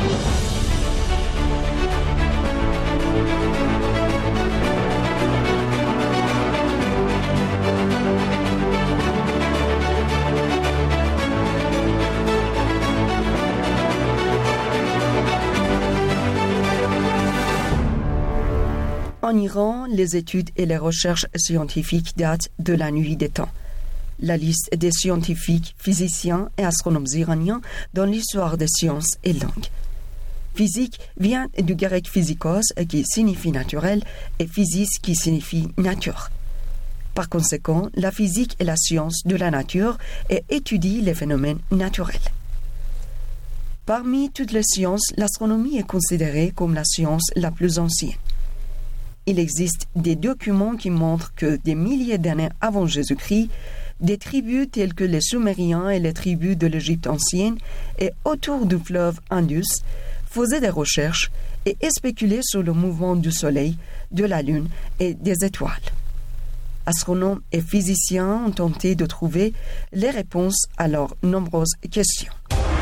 [SPEAKER 9] En Iran, les études et les recherches scientifiques datent de la nuit des temps. La liste des scientifiques, physiciens et astronomes iraniens dans l'histoire des sciences est longue. Physique vient du grec physikos qui signifie naturel et physis qui signifie nature. Par conséquent, la physique est la science de la nature et étudie les phénomènes naturels. Parmi toutes les sciences, l'astronomie est considérée comme la science la plus ancienne. Il existe des documents qui montrent que des milliers d'années avant Jésus-Christ, des tribus telles que les Sumériens et les tribus de l'Égypte ancienne et autour du fleuve Indus faisaient des recherches et spéculaient sur le mouvement du Soleil, de la Lune et des étoiles. Astronomes et physiciens ont tenté de trouver les réponses à leurs nombreuses questions.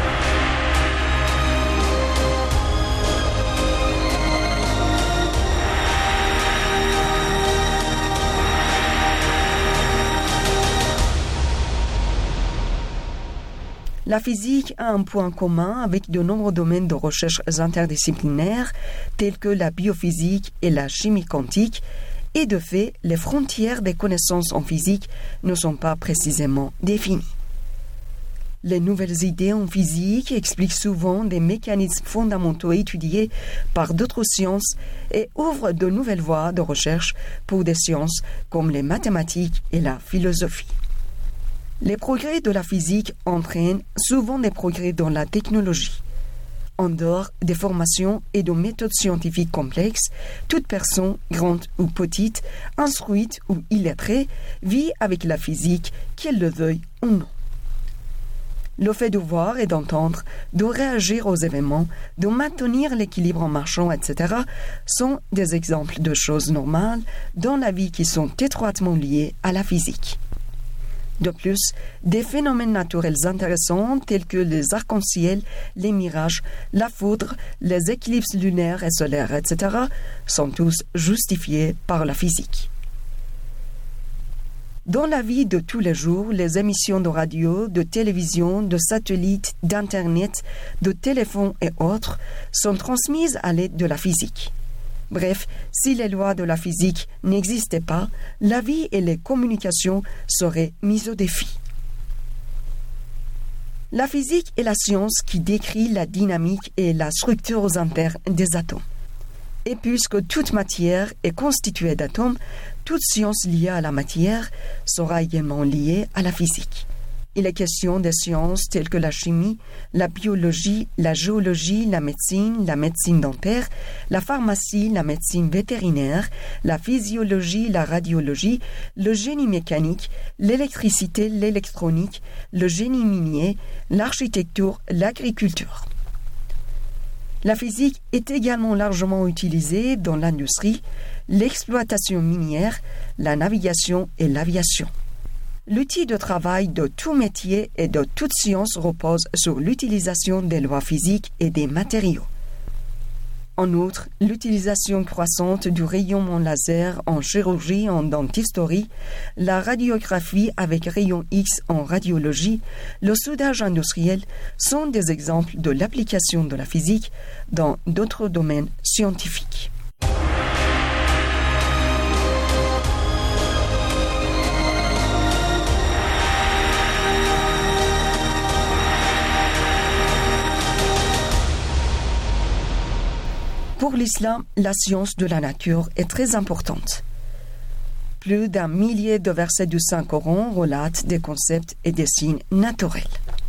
[SPEAKER 9] La physique a un point commun avec de nombreux domaines de recherche interdisciplinaires tels que la biophysique et la chimie quantique, et de fait, les frontières des connaissances en physique ne sont pas précisément définies. Les nouvelles idées en physique expliquent souvent des mécanismes fondamentaux étudiés par d'autres sciences et ouvrent de nouvelles voies de recherche pour des sciences comme les mathématiques et la philosophie. Les progrès de la physique entraînent souvent des progrès dans la technologie. En dehors des formations et de méthodes scientifiques complexes, toute personne, grande ou petite, instruite ou illettrée, vit avec la physique, qu'elle le veuille ou non. Le fait de voir et d'entendre, de réagir aux événements, de maintenir l'équilibre en marchant, etc., sont des exemples de choses normales dans la vie qui sont étroitement liées à la physique. De plus, des phénomènes naturels intéressants tels que les arcs-en-ciel, les mirages, la foudre, les éclipses lunaires et solaires, etc., sont tous justifiés par la physique. Dans la vie de tous les jours, les émissions de radio, de télévision, de satellites, d'Internet, de téléphone et autres sont transmises à l'aide de la physique. Bref, si les lois de la physique n'existaient pas, la vie et les communications seraient mises au défi. La physique est la science qui décrit la dynamique et la structure interne des atomes. Et puisque toute matière est constituée d'atomes, toute science liée à la matière sera également liée à la physique. Il est question des sciences telles que la chimie, la biologie, la géologie, la médecine dentaire, la pharmacie, la médecine vétérinaire, la physiologie, la radiologie, le génie mécanique, l'électricité, l'électronique, le génie minier, l'architecture, l'agriculture. La physique est également largement utilisée dans l'industrie, l'exploitation minière, la navigation et l'aviation. L'outil de travail de tout métier et de toute science repose sur l'utilisation des lois physiques et des matériaux. En outre, l'utilisation croissante du rayonnement laser en chirurgie, en dentisterie, la radiographie avec rayons X en radiologie, le soudage industriel sont des exemples de l'application de la physique dans d'autres domaines scientifiques. Pour l'islam, la science de la nature est très importante. Plus d'1 millier de versets du Saint-Coran relatent des concepts et des signes naturels.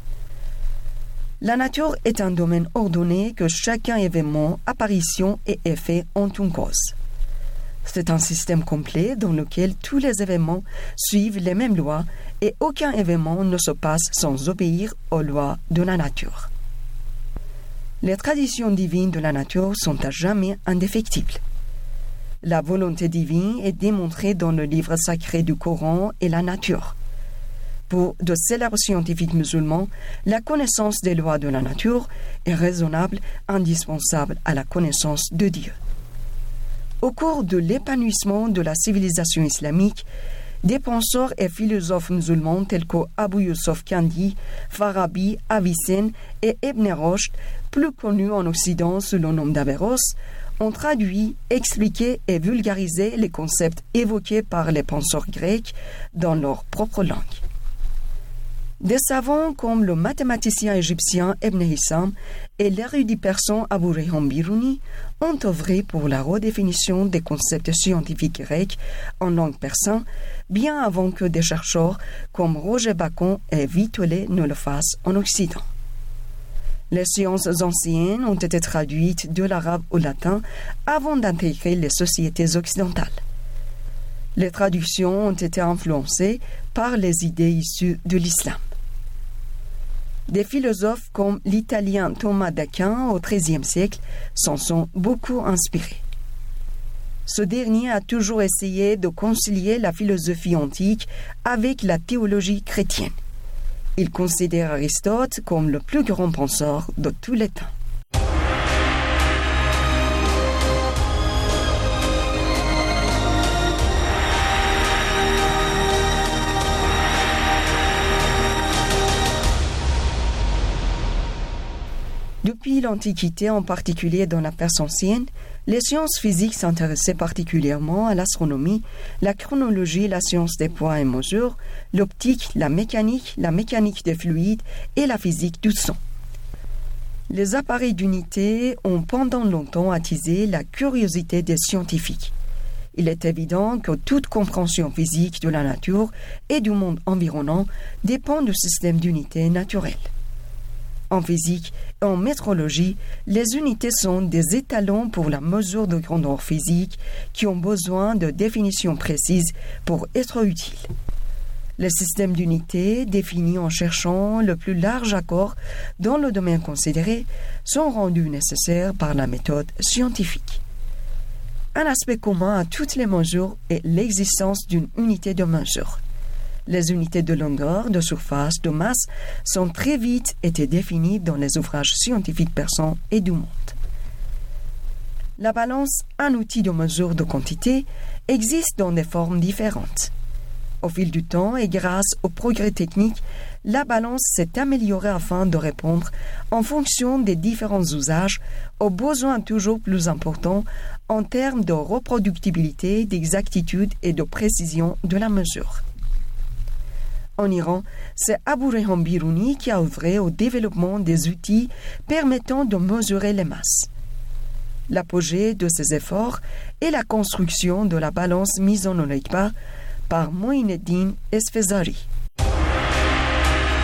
[SPEAKER 9] La nature est un domaine ordonné que chaque événement, apparition et effet ont une cause. C'est un système complet dans lequel tous les événements suivent les mêmes lois et aucun événement ne se passe sans obéir aux lois de la nature. Les traditions divines de la nature sont à jamais indéfectibles. La volonté divine est démontrée dans le livre sacré du Coran et la nature. Pour de célèbres scientifiques musulmans, la connaissance des lois de la nature est raisonnable, indispensable à la connaissance de Dieu. Au cours de l'épanouissement de la civilisation islamique, des penseurs et philosophes musulmans tels qu'Abu Yusuf Kandi, Farabi, Avicenne et Ibn Rushd, plus connus en Occident sous le nom d'Averroès, ont traduit, expliqué et vulgarisé les concepts évoqués par les penseurs grecs dans leur propre langue. Des savants comme le mathématicien égyptien Ibn Hisham et l'érudit persan Abu Rayhan Biruni ont œuvré pour la redéfinition des concepts scientifiques grecs en langue persane, bien avant que des chercheurs comme Roger Bacon et Vitolet ne le fassent en Occident. Les sciences anciennes ont été traduites de l'arabe au latin avant d'intégrer les sociétés occidentales. Les traductions ont été influencées par les idées issues de l'islam. Des philosophes comme l'italien Thomas d'Aquin au XIIIe siècle s'en sont beaucoup inspirés. Ce dernier a toujours essayé de concilier la philosophie antique avec la théologie chrétienne. Il considère Aristote comme le plus grand penseur de tous les temps. Depuis l'Antiquité, en particulier dans la Perse ancienne, les sciences physiques s'intéressaient particulièrement à l'astronomie, la chronologie, la science des poids et mesures, l'optique, la mécanique des fluides et la physique du son. Les appareils d'unité ont pendant longtemps attisé la curiosité des scientifiques. Il est évident que toute compréhension physique de la nature et du monde environnant dépend du système d'unité naturel. En physique et en métrologie, les unités sont des étalons pour la mesure de grandeur physique qui ont besoin de définitions précises pour être utiles. Les systèmes d'unités, définis en cherchant le plus large accord dans le domaine considéré, sont rendus nécessaires par la méthode scientifique. Un aspect commun à toutes les mesures est l'existence d'une unité de mesure. Les unités de longueur, de surface, de masse sont très vite été définies dans les ouvrages scientifiques persans et du monde. La balance, un outil de mesure de quantité, existe dans des formes différentes. Au fil du temps et grâce au progrès technique, la balance s'est améliorée afin de répondre, en fonction des différents usages, aux besoins toujours plus importants en termes de reproductibilité, d'exactitude et de précision de la mesure. En Iran, c'est Abu Rayhan Biruni qui a œuvré au développement des outils permettant de mesurer les masses. L'apogée de ces efforts est la construction de la balance mise en œuvre par Moïneddin Esfezari.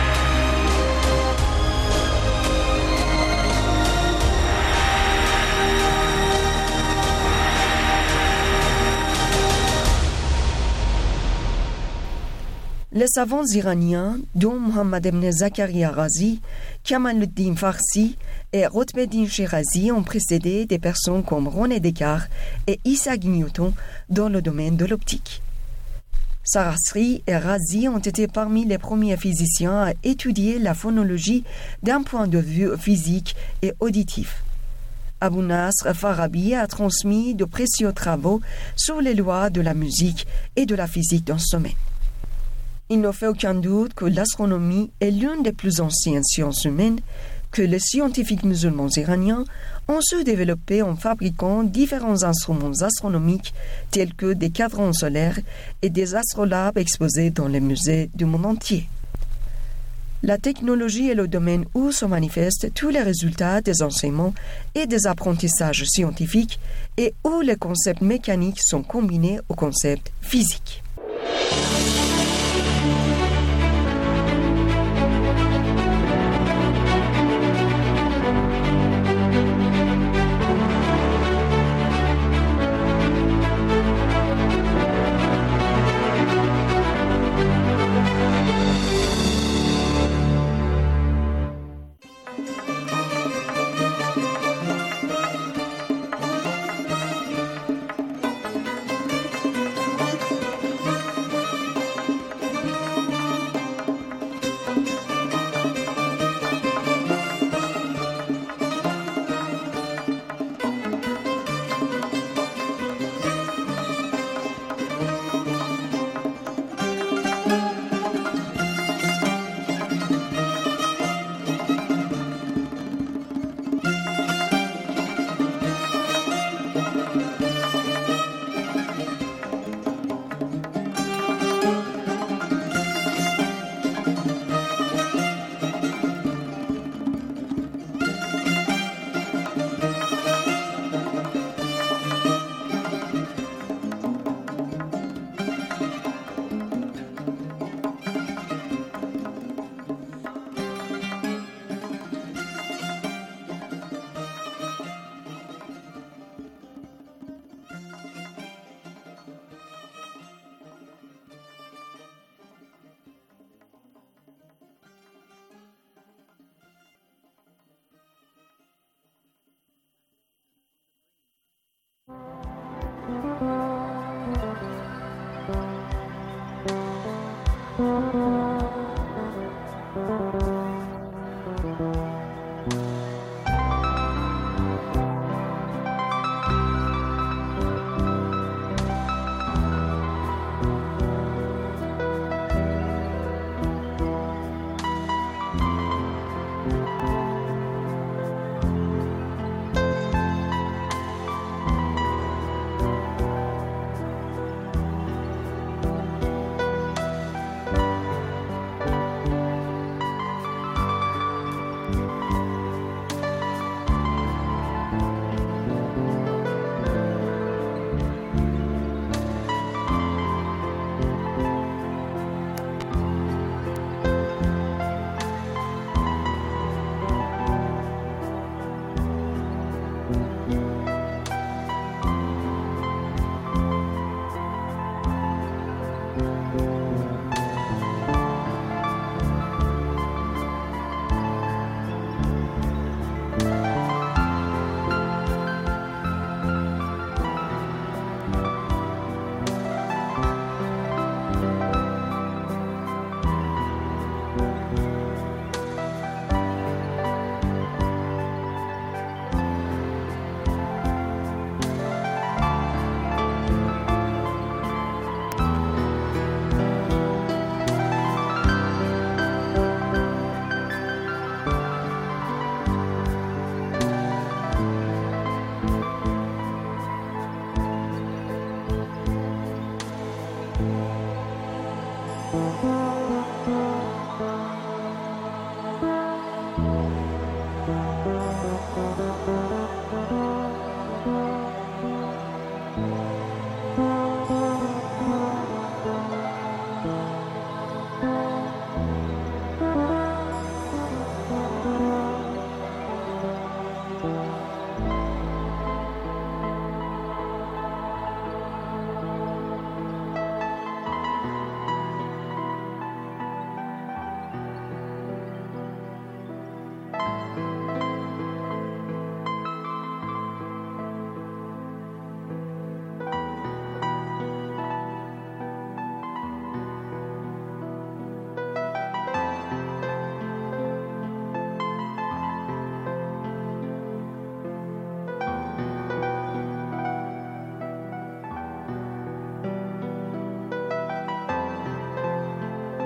[SPEAKER 9] Les savants iraniens, dont Mohammad ibn Zakaria Razi, Kamaluddin Farsi et Rotbeddin Shirazi ont précédé des personnes comme René Descartes et Isaac Newton dans le domaine de l'optique. Sarastri et Razi ont été parmi les premiers physiciens à étudier la phonologie d'un point de vue physique et auditif. Abu Nasr Farabi a transmis de précieux travaux sur les lois de la musique et de la physique dans ce domaine. Il ne fait aucun doute que l'astronomie est l'une des plus anciennes sciences humaines, que les scientifiques musulmans iraniens ont su développer en fabriquant différents instruments astronomiques tels que des cadrans solaires et des astrolabes exposés dans les musées du monde entier. La technologie est le domaine où se manifestent tous les résultats des enseignements et des apprentissages scientifiques et où les concepts mécaniques sont combinés aux concepts physiques.